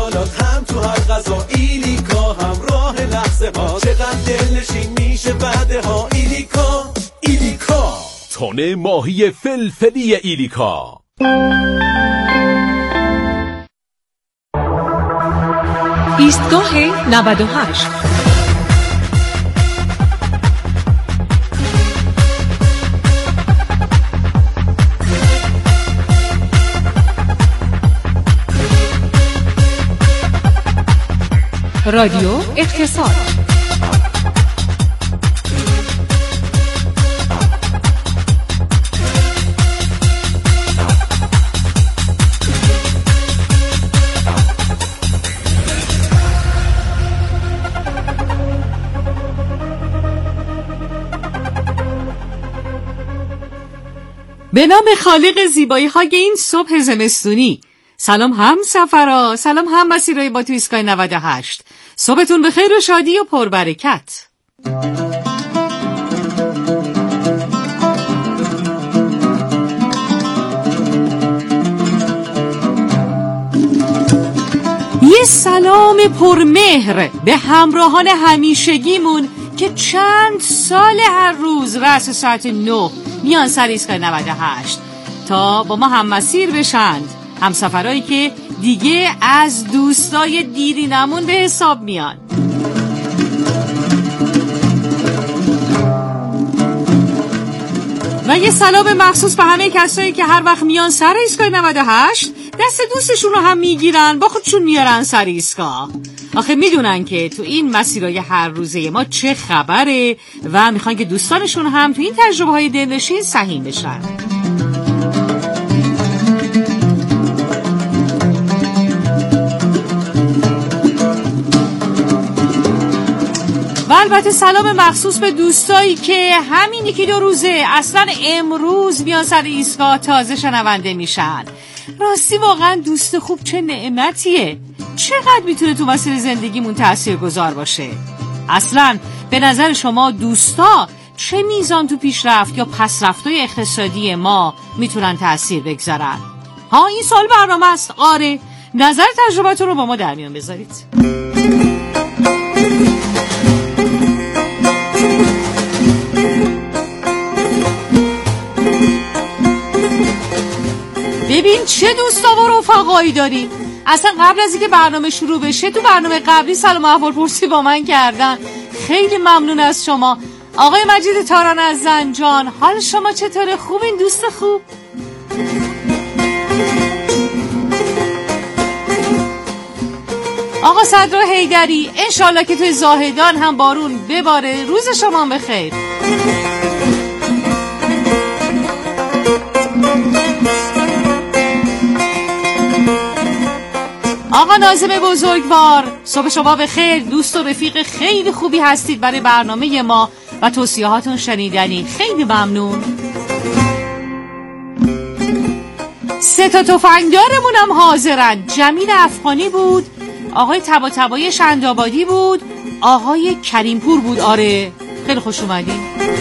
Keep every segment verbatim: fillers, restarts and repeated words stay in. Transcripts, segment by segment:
هم تو هر غذا ایلیکا، همراه لحظه ها چقدر دلنشین میشه بعده ها. ایلیکا ایلیکا تن ماهی فلفلی ایلیکا. ایستگاه نود و هشت رادیو اقتصاد. به نام خالق زیبایی های این صبح زمستونی. سلام هم سفرا، سلام هم مسیرهای با تو ایستگاه نود و هشت. صبحتون به خیر و شادی و پربرکت. یه سلام پرمهر به همراهان همیشگیمون که چند سال هر روز رأس ساعت نه میان سر ایستگاه نود و هشت تا با ما هم مسیر بشند، هم سفرهایی که دیگه از دوستای دیرینمون به حساب میان. و یه سلام مخصوص به همه کسایی که هر وقت میان سر ایستگاه نود و هشت دست دوستشون رو هم میگیرن، با خودشون میارن سر ایستگاه. آخه میدونن که تو این مسیرهای هر روزه ما چه خبره و میخوان که دوستانشون هم تو این تجربه های دلنشین سهیم بشن. و البته سلام مخصوص به دوستایی که همین یکی دو روزه اصلا امروز میان سر ایستگاه تازه شنونده میشن. راستی واقعا دوست خوب چه نعمتیه، چقدر میتونه تو مسیر زندگیمون تاثیرگذار باشه. اصلا به نظر شما دوستا چه میزان تو پیشرفت یا پسرفت‌های اقتصادی ما میتونن تاثیر بگذارن؟ ها این سال برنامه است. آره، نظر تجربتون رو با ما در میان بذارید. ببین چه دوستا و رفقایی داریم. اصلا قبل از اینکه برنامه شروع بشه تو برنامه قبلی سلام احوال پرسی با من کردن. خیلی ممنون از شما. آقای مجید تاران از زنجان، حال شما چطوره؟ خوبین دوست خوب؟ آقا صدرا حیدری، انشالله که توی زاهدان هم بارون بباره. روز شما بخیر. آقا ناظم بزرگوار، صبح شما بخیر. دوست و رفیق خیلی خوبی هستید برای برنامه ما و توصیهاتون شنیدنی. خیلی ممنون. سه تا تفنگدارمون هم حاضرن. جمیل افغانی بود، آقای طباطبایی شندآبادی بود، آقای کریمپور بود. آره خیلی خوش اومدین.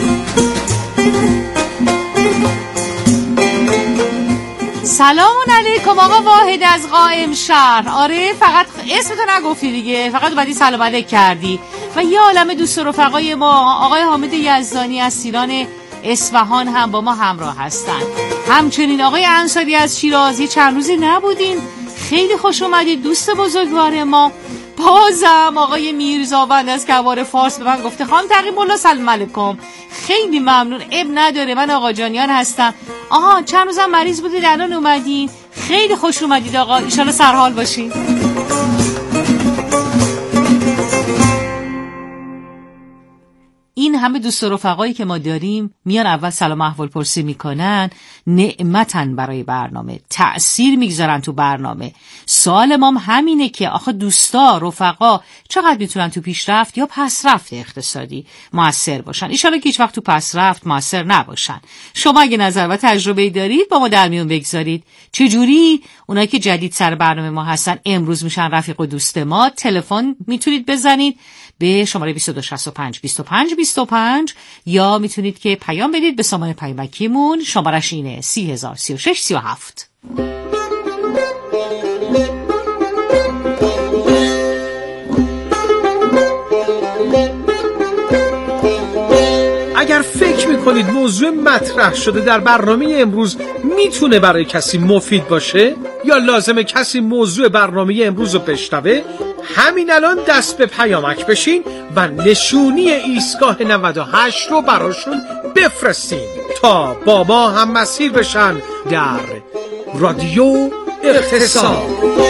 سلام علیکم آقا واحد از قائم شهر. آره فقط اسمتو نگفتی دیگه، فقط بعدی سلام علیک کردی. و یه عالم دوست و رفقای ما، آقای حامد یزدانی از سیران اصفهان هم با ما همراه هستن. همچنین آقای انصاری از شیراز، چند روزی نبودین، خیلی خوش اومدید دوست بزرگوار ما. بازم آقای میرزاوند از کوار فارس به من گفته خانم تقی مولا سلام علیکم. خیلی ممنون. اب نداره، من آقا جانیان هستم. آها چند روزم مریض بودید الان اومدین، خیلی خوش اومدید آقا، ان شاءالله سرحال باشین. این همه دوست و رفقایی که ما داریم میان اول سلام احوال پرسی میکنن، نعمتن برای برنامه، تأثیر میگذارن تو برنامه. سوال ما همینه که آخه دوستا رفقا چقدر میتونن تو پیشرفت یا پسرفت اقتصادی موثر باشن؟ ان شاءالله که هیچ وقت تو پسرفت موثر نباشن. شما اگه نظر و تجربه‌ای دارید با ما در میون بگذارید. چجوری؟ اونایی که جدید سر برنامه ما هستن امروز میشن رفیق و دوست ما، تلفن میتونید بزنید به شماره بیست و دو شصت و پنج بیست و پنج بیست و پنج یا میتونید که پیام بدید به سامان پیامکیمون، شمارش اینه سی هزار سی و شش سی و هفت. میکنید موضوع مطرح شده در برنامه امروز میتونه برای کسی مفید باشه یا لازمه کسی موضوع برنامه امروز رو بشنوه؟ همین الان دست به پیامک بشین و نشونی ایستگاه نود و هشت رو براشون بفرستین تا با ما هم مسیر بشن در رادیو اقتصاد.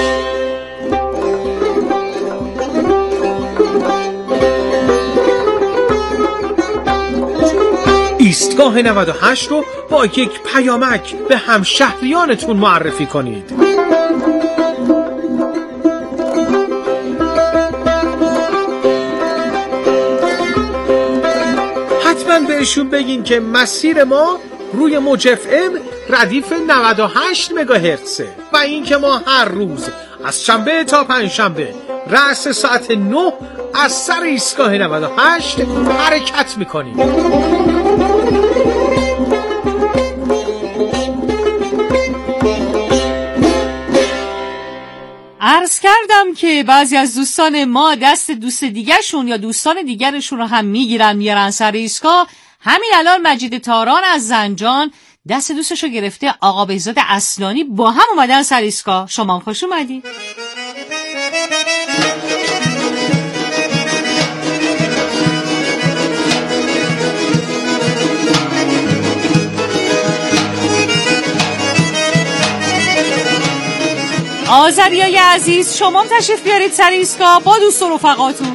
ایستگاه نود و هشت رو با یک پیامک به همشهریانتون معرفی کنید. حتما بهشون بگین که مسیر ما روی موج اف ام ردیف نود و هشت مگاهرتزه و این که ما هر روز از شنبه تا پنجشنبه رأس ساعت نه از سر ایستگاه نود و هشت حرکت میکنیم. عرض کردم که بعضی از دوستان ما دست دوست دیگرشون یا دوستان دیگرشون رو هم میگیرن میارن سر ایستگاه. همین الان مجید تاران از زنجان دست دوستشو گرفته، آقا بهزاد اصلانی با هم اومدن سر ایستگاه. شما خوش اومدی. آذریای عزیز شما تشریف بیارید سر ایستگاه با دوست و رفقاتون.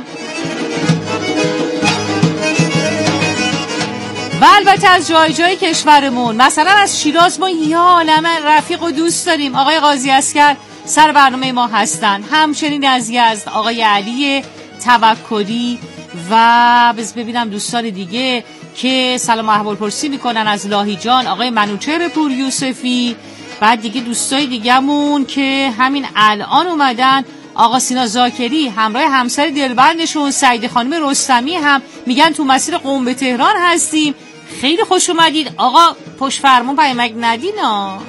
و البته از جای جای کشورمون، مثلا از شیراز ما یه عالمه رفیق و دوست داریم. آقای قاضی اسکر سر برنامه ما هستن، همچنین از یزد آقای علی توکلی و بز ببینم دوستان دیگه که سلام احوال پرسی میکنن از لاهیجان آقای منوچهر پور یوسفی. بعد دیگه دوستای دیگه‌مون که همین الان اومدن، آقا سینا زاکری همراه همسر دلبندشون سعید خانم رستمی هم میگن تو مسیر قم به تهران هستیم. خیلی خوش اومدید. آقا پشت فرمون پیامک ندینا.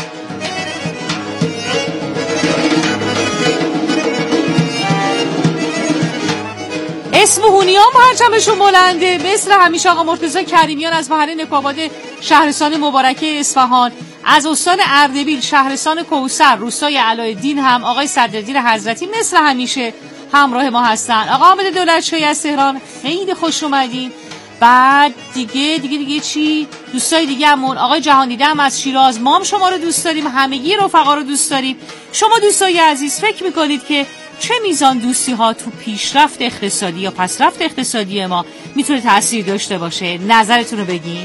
اسم هونیام پرچمشون بلنده مثل همیشه. آقا مرتضی کریمیان از محله نکوآباد شهرستان مبارکه اصفهان، از استان اردبیل شهرستان کوثر روستای علایالدین هم آقای صدرالدین حضرتی مثل همیشه همراه ما هستن. آقا حامد دولتشاهی از تهران خیلی خوش اومدین. بعد دیگه دیگه دیگه چی دوستای دیگه همون آقای جهان دیده هم از شیراز، ما هم شما رو دوست داریم، همگی رفقا رو دوست داریم. شما دوستای عزیز فکر میکنید که چه میزان دوستی ها تو پیشرفت اقتصادی یا پسرفت اقتصادی ما میتونه تأثیر داشته باشه؟ نظرتون رو بگین.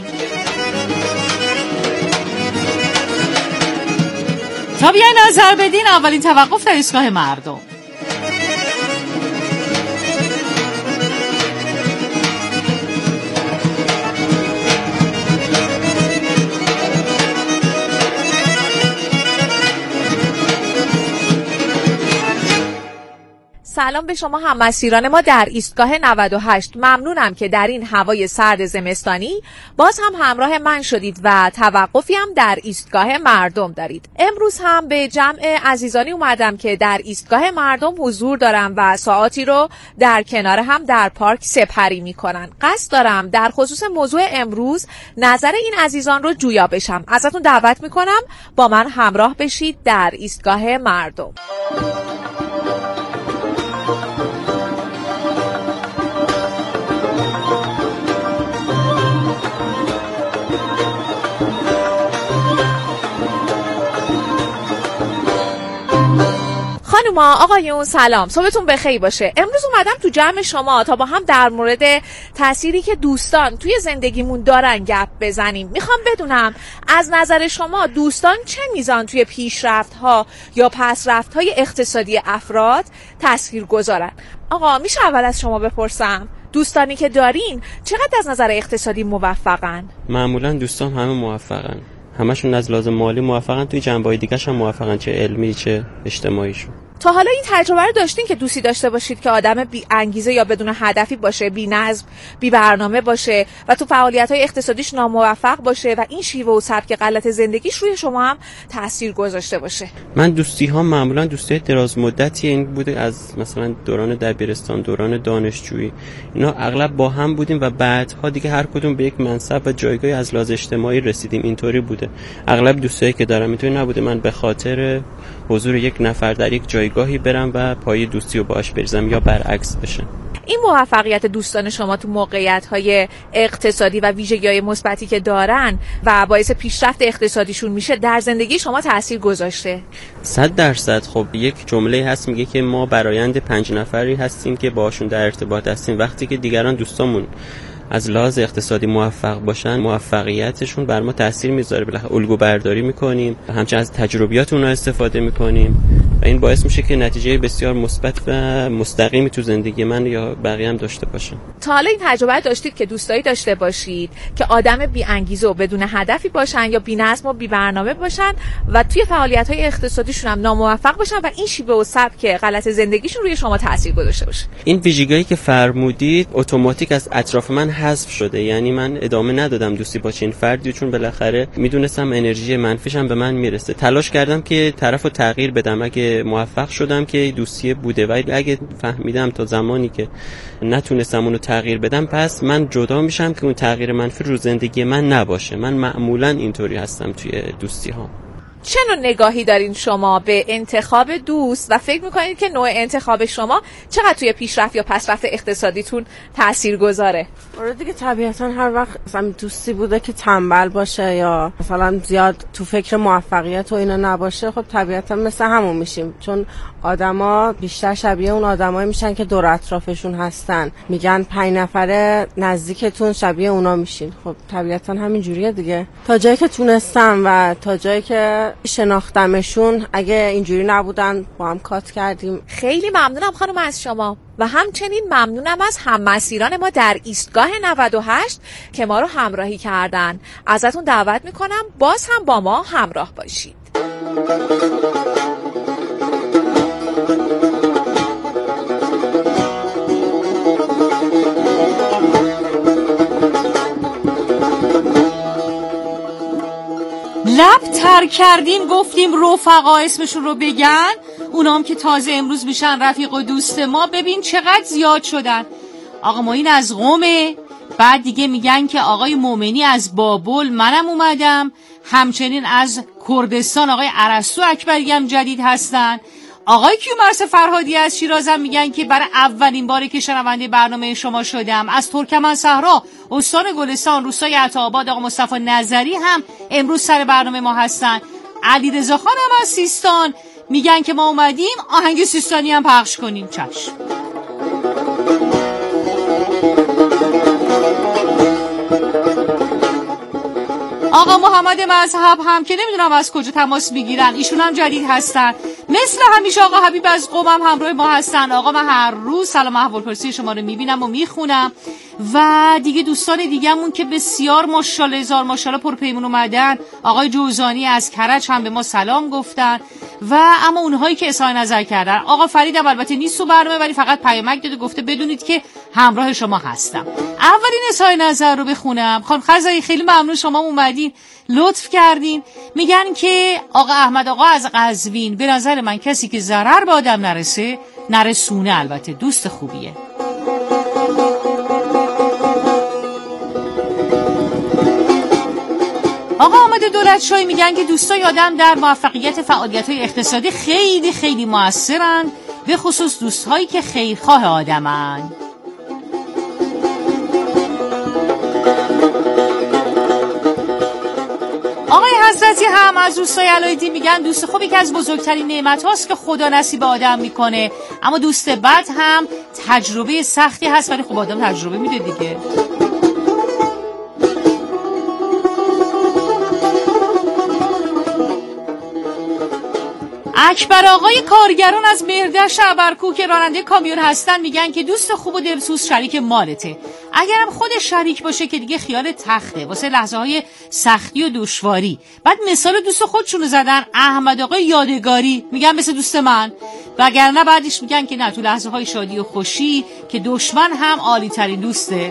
تا بیاین نظر بدین اولین توقف در ایستگاه مردم. سلام به شما هم‌مسیران ما در ایستگاه نود و هشت. ممنونم که در این هوای سرد زمستانی باز هم همراه من شدید و توقفی هم در ایستگاه مردم دارید. امروز هم به جمع عزیزانی اومدم که در ایستگاه مردم حضور دارم و ساعاتی رو در کنار هم در پارک سپری میکنن. قصد دارم در خصوص موضوع امروز نظر این عزیزان رو جویا بشم. ازتون دعوت میکنم با من همراه بشید در ایستگاه مردم. خانوما آقایون سلام، صبحتون بخیر باشه. امروز اومدم تو جمع شما تا با هم در مورد تأثیری که دوستان توی زندگیمون دارن گپ بزنیم. میخوام بدونم از نظر شما دوستان چه میزان توی پیشرفت‌ها یا پسرفت‌های اقتصادی افراد تأثیر گذارن؟ آقا میشه اول از شما بپرسم دوستانی که دارین چقدر از نظر اقتصادی موفقن؟ معمولا دوستان همه موفقن، همشون از لازم مالی موفقن، توی جنبه‌های دیگه‌ش هم موفقن، چه علمی چه اجتماعیشون. تا حالا این تجربه رو داشتین که دوستی داشته باشید که آدم بی انگیزه یا بدون هدفی باشه، بی نظم، بی برنامه باشه و تو فعالیت‌های اقتصادیش ناموفق باشه و این شیوه و سبک غلط زندگیش روی شما هم تاثیر گذاشته باشه؟ من دوستی ها معمولا دوستی دراز مدتی این بوده، از مثلا دوران دبیرستان، دوران دانشجویی، اینا اغلب با هم بودیم و بعدها دیگه هر کدوم به یک منصب و جایگاهی از لحاظ اجتماعی رسیدیم. اینطوری بوده. اغلب دوستایی که دارم اینطوری نبوده من به خاطر حضور یک نفر در یک جایگاهی برم و پای دوستی رو باهاش بریزم یا برعکس بشه. این موفقیت دوستان شما تو موقعیت‌های اقتصادی و ویژگی‌های مثبتی که دارن و باعث پیشرفت اقتصادیشون میشه در زندگی شما تأثیر گذاشته؟ صد درصد. خب یک جمله هست میگه که ما برآیند پنج نفری هستیم که باشون در ارتباط هستیم. وقتی که دیگران دوستامون از لحاظ اقتصادی موفق باشن، موفقیتشون بر ما تاثیر میذاره. بالاخره الگو برداری میکنیم، همچنین از تجربیات اونها استفاده میکنیم و این باعث میشه که نتیجه بسیار مثبت و مستقیمی تو زندگی من یا بقیه هم داشته باشن. تا حالا این تجربه داشتید که دوستایی داشته باشید که آدم بی انگیزه و بدون هدفی باشن یا بی نظم و بی برنامه باشن و توی فعالیت‌های اقتصادیشون هم ناموفق باشن و این شیوه و سبک غلط زندگیشون روی شما تاثیر گذاشته باشه؟ این ویژگی‌هایی که فرمودید اتوماتیک از اطراف من حذف شده. یعنی من ادامه ندادم دوستی با چنین فردی، چون بالاخره میدونستم انرژی منفیشم به من میرسه. تلاش کردم که طرفو تغییر بدم. اگه موفق شدم که دوستی بوده، ولی اگه فهمیدم تا زمانی که نتونستم اونو تغییر بدم پس من جدا میشم که اون تغییر منفی رو زندگی من نباشه. من معمولا اینطوری هستم توی دوستی ها. چه نوع نگاهی دارین شما به انتخاب دوست و فکر میکنید که نوع انتخاب شما چقدر توی پیشرفت یا پسرفت اقتصادیتون تأثیر گذاره؟ آره دیگه، طبیعتا هر وقت مثلا دوستی بوده که تنبل باشه یا مثلا زیاد تو فکر موفقیت و اینا نباشه، خب طبیعتا مثل همون میشیم، چون آدما بیشتر شبیه اون آدمایی میشن که دور اطرافشون هستن. میگن پنج نفره نزدیکتون شبیه اونا میشین. خب طبیعتا همین جوریه دیگه. تا جایی که تونستم و تا جایی که شناختمشون، اگه اینجوری نبودن با هم کات کردیم. خیلی ممنونم خانم از شما و همچنین ممنونم از هم‌مسیران ما در ایستگاه نود و هشت که ما رو همراهی کردن. ازتون دعوت میکنم باز هم با ما همراه باشید. لب تر کردیم گفتیم رفقا اسمشون رو بگن، اونام که تازه امروز میشن رفیق و دوست ما. ببین چقدر زیاد شدن. آقا معین از قومه، بعد دیگه میگن که آقای مومنی از بابل، منم اومدم، همچنین از کردستان آقای ارسطو اکبری هم جدید هستن. آقای کیومرث فرهادی از شیرازم میگن که برای اولین باره که شنونده برنامه شما شدم. از ترکمن صحرا استان گلستان روستای عطاآباد آقا مصطفی نظری هم امروز سر برنامه ما هستن. علیرضا خان هم از سیستان میگن که ما اومدیم آهنگ سیستانی هم پخش کنیم. چشم. آقا محمد مذهب هم که نمیدونم از کجا تماس میگیرن، ایشون هم جدید هستن. مثل همیشه آقا حبیب از قم هم همراه ما هستن. آقا من هر روز سلام احوالپرسی شما رو میبینم و میخونم و دیگه دوستان دیگه‌مون که بسیار ماشاءالله هزار ماشاءالله پرپیمون اومدن. آقای جوزانی از کرج هم به ما سلام گفتن و اما اونهایی که اظهار نظر کردن. آقا فرید هم البته نیست تو برنامه ولی فقط پیامک داده گفته بدونید که همراه شما هستم. اولین اظهار نظر رو بخونم. خانم خزایی خیلی ممنون شما اومدین، لطف کردین. میگن که آقا احمد آقا از قزوین، به نظر من کسی که ضرر به آدم نرسه نرسونه، البته دوست خوبیه. آقا آمد دولتشاهی میگن که دوستای آدم در موفقیت فعالیت‌های اقتصادی خیلی خیلی موثرن، به خصوص دوستایی که خیرخواه آدمن. آقای حضرتی هم از روستای علایالدین میگن دوست خوب یکی از بزرگترین نعمت هاست که خدا نصیب آدم میکنه، اما دوست بد هم تجربه سختی هست، ولی خب آدم تجربه میده دیگه. اکبر آقای کارگران از مهردشت ابرکوه که راننده کامیون هستن میگن که دوست خوب و دلسوز شریک مالته. اگرم خودش شریک باشه که دیگه خیال تخته واسه لحظه های سختی و دشواری. بعد مثال دوست خودشونو زدن، احمد آقای یادگاری، میگن مثل دوست من. وگرنه بعدش میگن که نه، تو لحظه های شادی و خوشی که دشمن هم عالی ترین دوسته.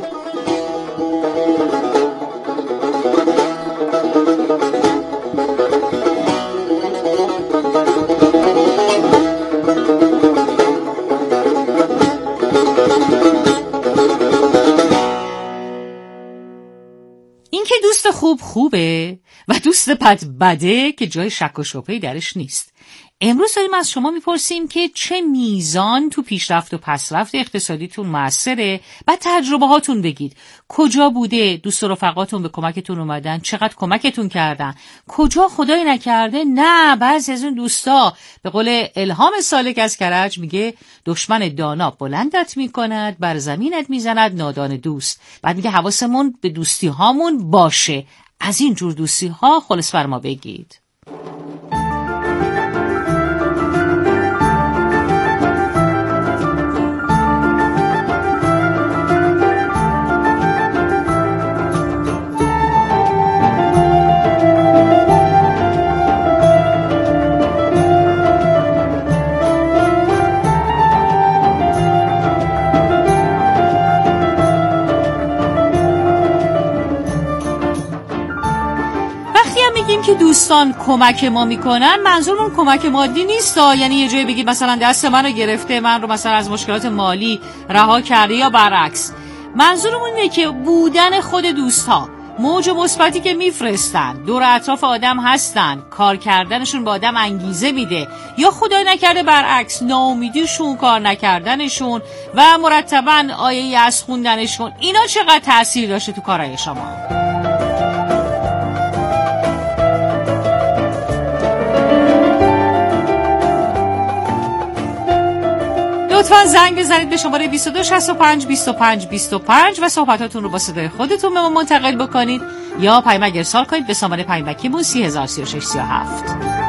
این که دوست خوب خوبه و دوست بد بده که جای شک و شبهه‌ای درش نیست. امروز داریم از شما میپرسیم که چه میزان تو پیشرفت و پسرفت اقتصادیتون موثره. بعد تجربه هاتون بگید. کجا بوده دوست و رفقاتون به کمکتون اومدن، چقدر کمکتون کردن، کجا خدای نکرده نه بعضی از اون دوستا به قول الهام سالک از کرج میگه دشمن دانا بلندت میکند بر زمینت میزند نادان دوست. بعد میگه حواسمون به دوستی هامون باشه. از این جور دوستی ها خلاص بر ما بگید. میگیم که دوستان کمک ما میکنن، منظورمون کمک مادی نیست، یعنی یه جایی بگید مثلا دست منو گرفته، من رو مثلا از مشکلات مالی رها کرده یا برعکس. منظورمون اینه که بودن خود دوستها، موج مثبتی که میفرستن، دور اطراف آدم هستن، کار کردنشون با آدم انگیزه میده، یا خدای نکرده برعکس ناامیدیشون، کار نکردنشون و مرتباً آیه یأس خوندنشون، اینا چقدر تأثیر داشته تو کارهای شما؟ لطفاً زنگ بزنید به شماره بیست و دو شصت و پنج بیست و پنج بیست و پنج و صحبتاتون رو با صدای خودتون به ما منتقل بکنید یا پیامک ارسال کنید به شماره پیامکیمون سی هزار سی و شش سی و هفت.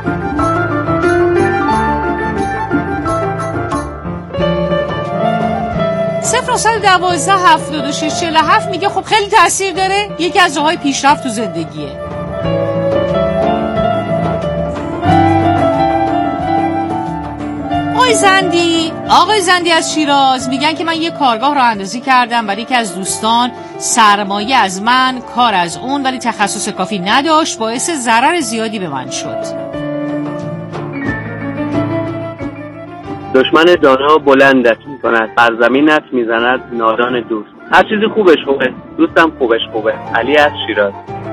صفر نهصد و دوازده هفتاد و شش چهل و هفت میگه خب خیلی تأثیر داره، یکی از راه‌های پیشرفت تو زندگیه. آقای زندی آقای زندی از شیراز میگن که من یه کارگاه راه اندازی کردم برای یکی از دوستان، سرمایه از من، کار از اون، ولی تخصص کافی نداشت، باعث ضرر زیادی به من شد. دشمن دانا بلندت میکند بر زمینت میزند نادان دوست. هر چیزی خوبش خوبه، دوستم خوبش خوبه. علی از شیراز.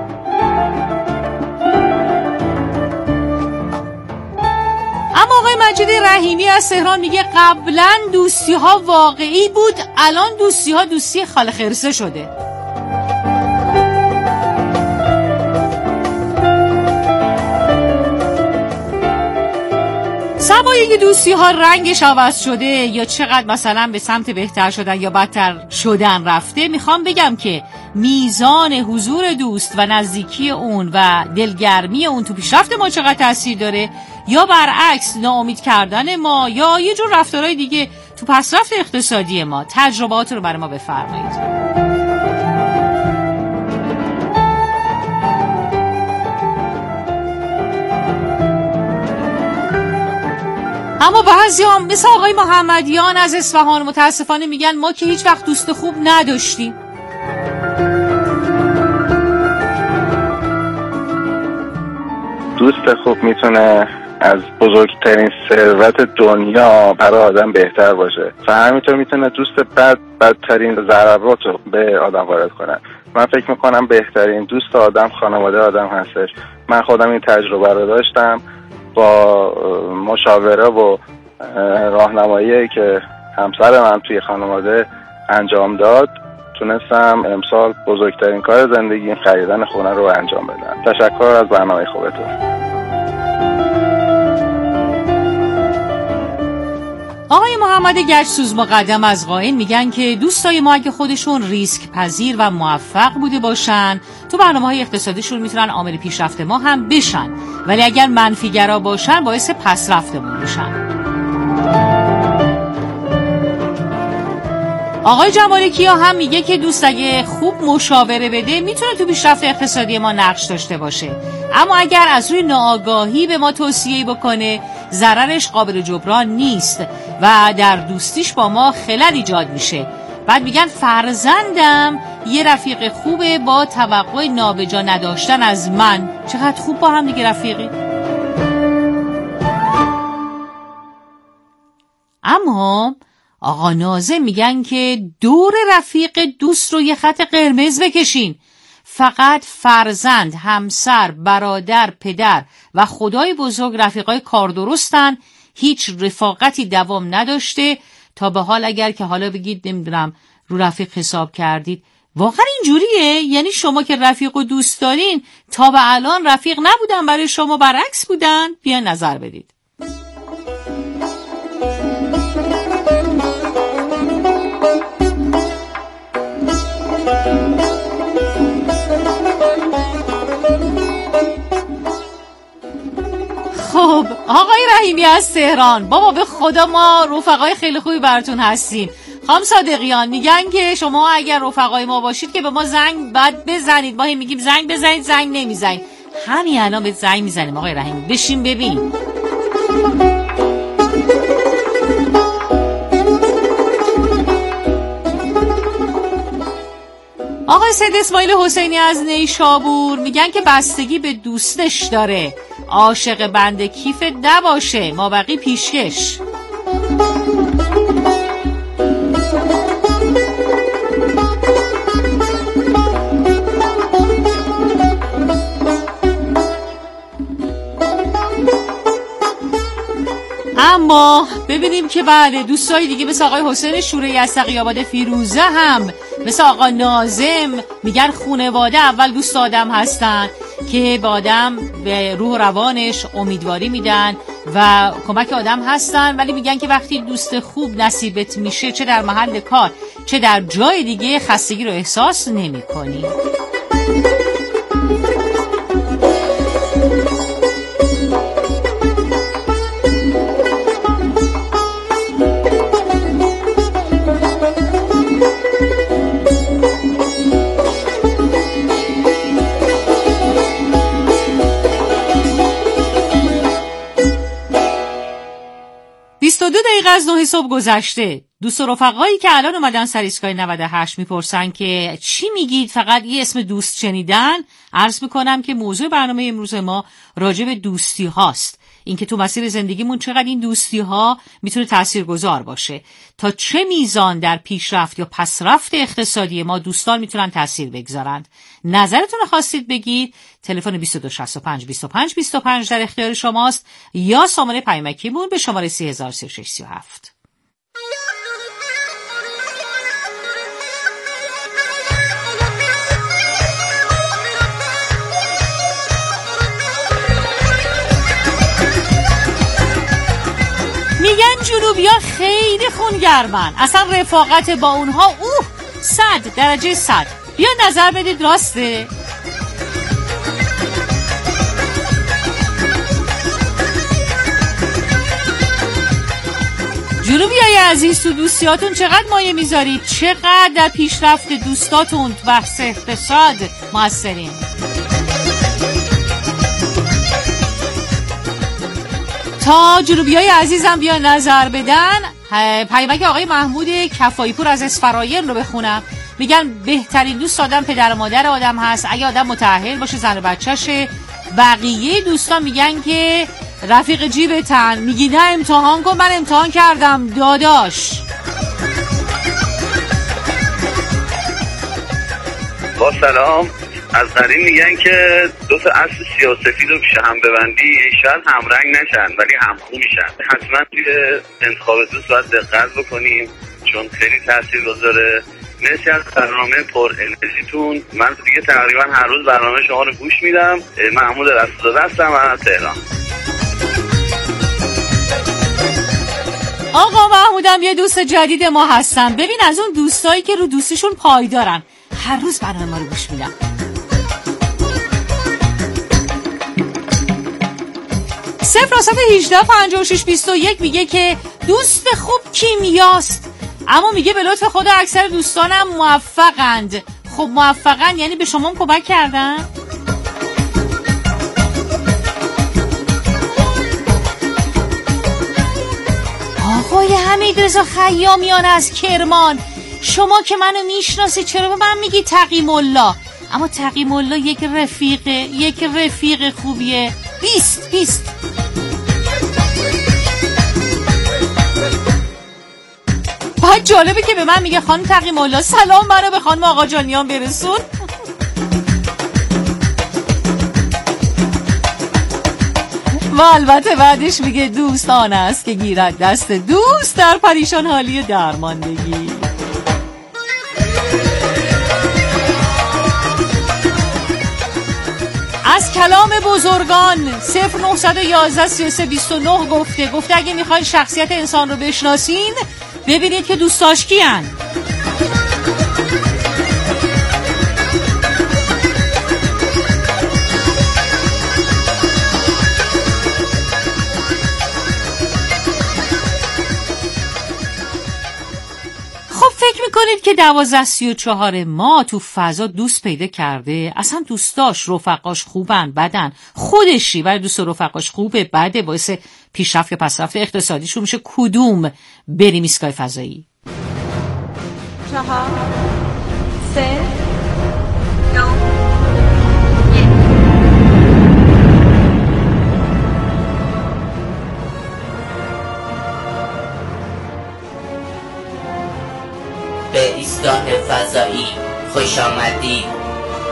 اما آقای مجید رحیمی از تهران میگه قبلا دوستی ها واقعی بود، الان دوستی ها دوستی خاله خرسه شده. سوای دوستی ها رنگش عوض شده یا چقدر مثلا به سمت بهتر شدن یا بدتر شدن رفته، میخوام بگم که میزان حضور دوست و نزدیکی اون و دلگرمی اون تو پیشرفت ما چقدر تاثیر داره، یا برعکس ناامید کردن ما یا یه جور رفتارهای دیگه تو پسرفت اقتصادی ما. تجربات رو برای ما بفرمایید. اما بعضی هم مثل آقای محمدیان از اصفهان متاسفانه میگن ما که هیچ وقت دوست خوب نداشتیم. دوست خوب میتونه از بزرگترین ثروت دنیا برای آدم بهتر باشه و همینطور میتونه دوست بد بدترین ضررات رو به آدم وارد کنه. من فکر میکنم بهترین دوست آدم خانواده آدم هستش. من خودم این تجربه رو داشتم با مشاوره و راهنمایی که همسر من توی خانواده انجام داد، تونستم امسال بزرگترین کار زندگی خریدن خونه رو انجام بدم. تشکر از برنامه خوبتون. آقای محمد گچسوز مقدم از قائن میگن که دوستای ما اگه خودشون ریسک پذیر و موفق بوده باشن تو برنامه‌های اقتصادیشون میتونن عامل پیشرفت ما هم بشن، ولی اگر منفی‌گرا باشن باعث پسرفتمون میشن. آقای جمالی کیا هم میگه که دوست اگه خوب مشاوره بده میتونه تو پیشرفت اقتصادی ما نقش داشته باشه، اما اگر از روی ناآگاهی به ما توصیه بکنه ضررش قابل جبران نیست و در دوستیش با ما خلل ایجاد میشه. بعد میگن فرزندم یه رفیق خوبه با توقع نابجا نداشتن از من. چقدر خوب با هم دیگه رفیقی. اما آقا ناظم میگن که دور رفیق دوست رو یه خط قرمز بکشین. فقط فرزند، همسر، برادر، پدر و خدای بزرگ رفیقای کار درستن. هیچ رفاقتی دوام نداشته تا به حال. اگر که حالا بگید نمیدونم رو رفیق حساب کردید، واقعا اینجوریه؟ یعنی شما که رفیق و دوست دارین تا به الان رفیق نبودن برای شما، برعکس بودن؟ بیان نظر بدید. خب آقای رحیمی از تهران، بابا به خدا ما رفقای خیلی خوبی براتون هستیم. خانم صادقیان میگن که شما اگر رفقای ما باشید که به ما زنگ بعد بزنید. ما هم میگیم زنگ بزنید، زنگ نمیزنید. همین الان به زنگ میزنیم آقای رحیمی، بشین ببین. آقای سید اسماعیل حسینی از نیشابور میگن که بستگی به دوستش داره، عاشق بند کیف نباشه، ما بقی پیشکش. اما ببینیم که بله دوستای دیگه مثل آقای حسین شوره یزدقی آباد فیروزه هم مثل آقا ناظم میگن خانواده اول دوست آدم هستن که به آدم به روح و روانش امیدواری میدن و کمک آدم هستن، ولی میگن که وقتی دوست خوب نصیبت میشه چه در محل کار چه در جای دیگه خستگی رو احساس نمی کنی. بیست و دو دقیقه از نه صبح گذشته. دوست و رفقایی که الان اومدن سر ایستگاه نود و هشت میپرسن که چی میگید، فقط یه اسم دوست شنیدن. عرض میکنم که موضوع برنامه امروز ما راجع به دوستی هاست، اینکه تو مسیر زندگیمون چقدر این دوستی ها میتونه تاثیرگذار باشه، تا چه میزان در پیشرفت یا پسرفت اقتصادی ما دوستان میتونن تاثیر بگذارند. نظرتون رو خواستید بگید، تلفن بیست و دو شصت و پنج بیست و پنج بیست و پنج در اختیار شماست یا سامانه پیامکیمون به شماره سه هزار و سیصد و شصت و هفت. میگن جنوبی ها خیلی خونگرمن، اصلا رفاقت با اونها اوه صد درجه صد. بیا نظر بدید، راسته؟ جنوبی های عزیز، تو دوستیاتون چقدر مایه میذارید؟ چقدر در پیشرفت دوستاتون تو بحث اقتصاد موثرین؟ تا جنوبی های عزیزم بیا نظر بدن، پیامک آقای محمود کفایی پور از اسفراین رو بخونم. میگن بهترین دوست آدم پدر و مادر آدم هست، اگه آدم متأهل باشه زن و بچه‌شه. بقیه دوستان میگن که رفیق جیبتن. میگی نه امتحان کن، من امتحان کردم داداش. با سلام، از قدیم میگن که دو تا اصل سیاه‌سفید رو پیش هم ببندی شاید همرنگ نشن ولی همخو میشن. حتما توی انتخاب دوست باید دقت بکنیم چون خیلی تاثیر گذاره. مرسی از برنامه پر انرژیتون. من دیگه تقریبا هر روز برنامه شما رو گوش میدم. محمود رسولزاده هستم از تهران. آقا محمودم یه دوست جدید ما هستن. ببین از اون دوستایی که رو دوستشون پایدارن، هر روز برنامه ما رو گوش میدن. صفر صفر هجده پنجاه و شش بیست و یک میگه که دوست خوب کیمیاست، اما میگه به لطف خدا اکثر دوستانم موفقند. خب موفقن یعنی به شما کمک کردن؟ آقای حمیدرضا خیامیان از کرمان، شما که منو میشناسی چرا به من میگی تقی الله؟ اما تقی الله یک رفیقه، یک رفیق خوبیه. بیست بیست باید جالبه که به من میگه خانم تقی الله سلام منو به خانم آقا جانیان برسون. و البته بعدش میگه دوست آن است که گیرد دست دوست در پریشان حالی درماندگی. از کلام بزرگان صفر نه یک یک سه سه بیست و نه گفته گفته اگه میخواید شخصیت انسان رو بشناسین ببینید که دوستاش کیان. فکر میکنید که دوازده سی و چهار ماه تو فضا دوست پیدا کرده؟ اصلا دوستاش رفقاش خوبن بدن خودشی، ولی دوست رفقاش خوبه بده باعث پیشرفت یا پسرفت اقتصادیشون میشه کدوم؟ بریم ایستگاه فضایی. چهار سه دو به ایستگاه فضایی خوش آمدید.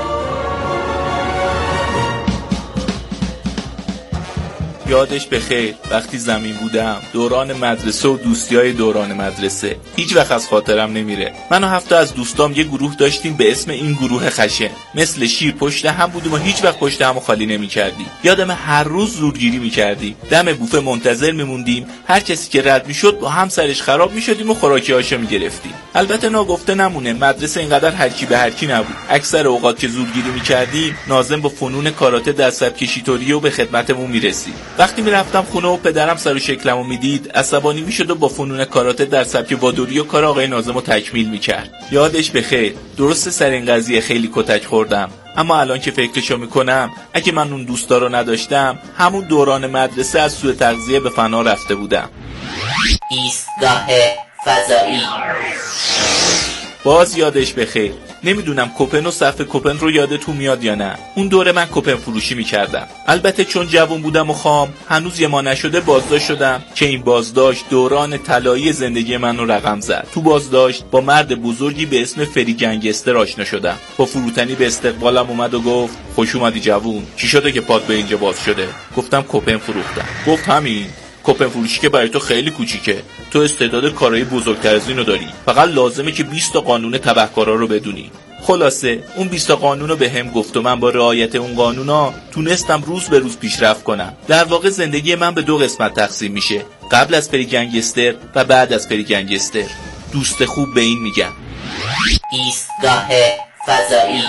یادش بخیر وقتی زمین بودم دوران مدرسه و دوستیای دوران مدرسه هیچ وقت از خاطرم نمیره. من و هفته از دوستام یه گروه داشتیم به اسم این گروه خشن. مثل شیر پشت هم بودیم و هیچ وقت پشت همو خالی نمی‌کردیم. یادم هر روز زورگیری می‌کردیم. دم بوفه منتظر میموندیم، هر کسی که رد میشد با هم سرش خراب میشدیم و خوراکی‌هاشو میگرفتیم. البته ناگفته نمونه مدرسه اینقدر هر کی به هر کی نبود. اکثر اوقات که زورگیری می‌کردیم ناظم با فنون کاراته در سبک شیتوریو به خدمتمون میرسید. وقتی میرفتم خونه و پدرم سر و شکلمو میدید عصبانی میشد و با فنون کاراته در سبک وادوری و کار آقای ناظمو تکمیل میکرد. یادش بخیر. درسته سر این قضیه خیلی کتک خوردم، اما الان که فکرشو میکنم اگه من اون دوستا رو نداشتم همون دوران مدرسه از سوء تغذیه به فنا رفته بودم. ایستگاه فضایی. باز یادش بخیر. نمیدونم کوپن و صف کوپن رو یادتون میاد یا نه. اون دوره من کوپن فروشی میکردم. البته چون جوان بودم و خام هنوز یه ما نشده بازداشت شدم که این بازداشت دوران طلایی زندگی من رو رقم زد. تو بازداشت با مرد بزرگی به اسم فری گنگستر آشنا شدم. با فروتنی به استقبالم اومد و گفت خوش اومدی جوون، چی شده که پات به اینجا باز شده؟ گفتم کوپن فروختم. گفت همین؟ کوپن فروشی که برای تو خیلی کوچیکه. تو استعداد کارهای بزرگتر از اینو داری. فقط لازمه که بیست تا قانون تبهکارا رو بدونی. خلاصه اون بیست تا قانون رو به هم گفت و من با رعایت اون قانونا تونستم روز به روز پیشرفت کنم. در واقع زندگی من به دو قسمت تقسیم میشه، قبل از فری گنگستر و بعد از فری گنگستر. دوست خوب به این میگم. ایستگاه فضایی.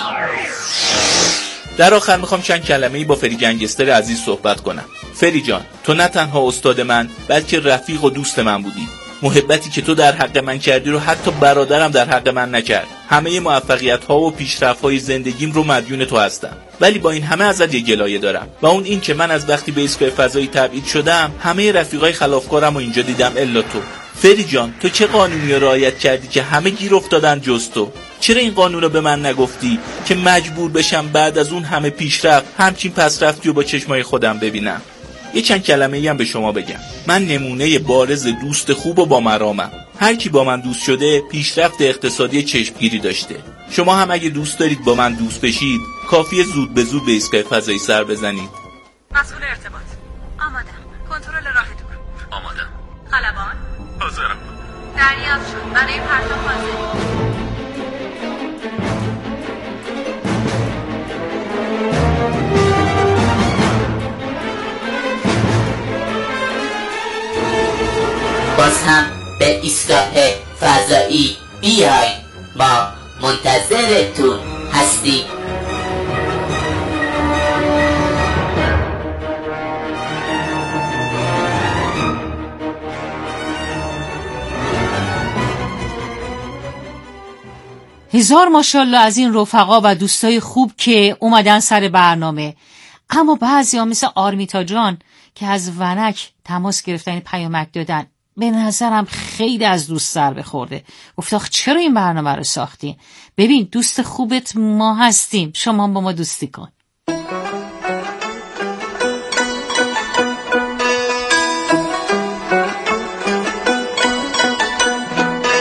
در آخر میخوام چند کلمه‌ای با فری گنگستر عزیز صحبت کنم. فری جان، تو نه تنها استاد من بلکه رفیق و دوست من بودی. محبتی که تو در حق من کردی رو حتی برادرم در حق من نکرد. همه موفقیت‌ها و پیشرفت‌های زندگیم رو مدیون تو هستم. ولی با این همه ازت یه گلایه دارم و اون این که من از وقتی به ایستگاه فضایی تبعید شدم همه رفیقای خلافکارم رو اینجا دیدم الا تو. فری جان، تو چه قانونی رو رعایت کردی که همه گیر افتادن جز تو؟ چرا این قانون رو به من نگفتی که مجبور بشم بعد از اون همه پیشرفت همچین پسرفتی رو با چشمای خودم ببینم؟ یه چند کلمه‌ای هم به شما بگم. من نمونه بارز دوست خوب و با مرامم. هر کی با من دوست شده پیشرفت اقتصادی چشمگیری داشته. شما هم اگه دوست دارید با من دوست بشید کافیه زود به زود به ایستگاه فضایی سر بزنید. مسئول ارتباط آمادم. کنترل راه دور آمادم. خلبان حاضرم. دریافت شد. برای پرتاب حاضر. با هم به ایستگاه فضایی بیاین، ما منتظرتون هستیم. هزار ماشاءالله از این رفقا و دوستای خوب که اومدن سر برنامه. اما بعضی ها مثل آرمیتا جان که از ونک تماس گرفتن پیامک دادن، به نظرم خیلی از دوست سر بخورده. گفت آخ چرا این برنامه رو ساختین؟ ببین دوست خوبت ما هستیم، شما با ما دوستی کن.